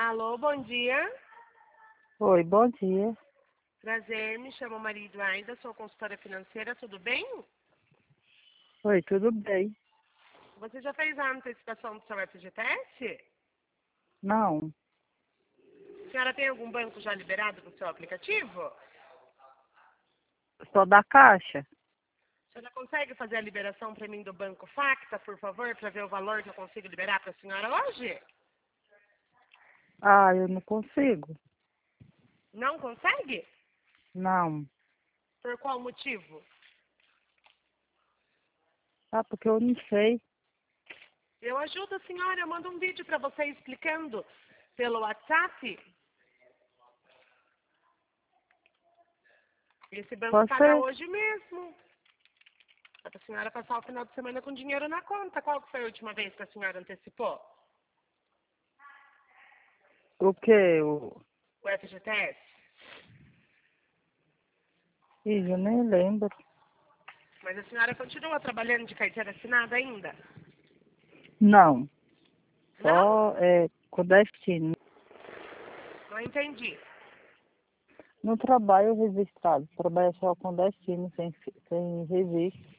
Alô, bom dia. Oi, bom dia. Prazer, me chamo Maria Eduarda, sou consultora financeira, tudo bem? Oi, tudo bem? Você já fez a antecipação do seu FGTS? Não, A senhora tem algum banco já liberado no seu aplicativo? sou da Caixa. A senhora consegue fazer a liberação para mim do Banco Facta, por favor, para ver o valor que eu consigo liberar para a senhora hoje? Ah, eu não consigo. Não consegue? Não. Por qual motivo? Ah, porque eu não sei. Eu ajudo a senhora, eu mando um vídeo para você explicando pelo WhatsApp. Esse banco Pode paga ser? hoje mesmo. É para a senhora passar o final de semana com dinheiro na conta. Qual que foi a última vez que a senhora antecipou? O quê? O... O FGTS? Ih, eu nem lembro. Mas a senhora continua trabalhando de carteira assinada ainda? Não. Não? Só com destino. Não entendi. Não trabalho registrado. Trabalho só com destino, sem registro.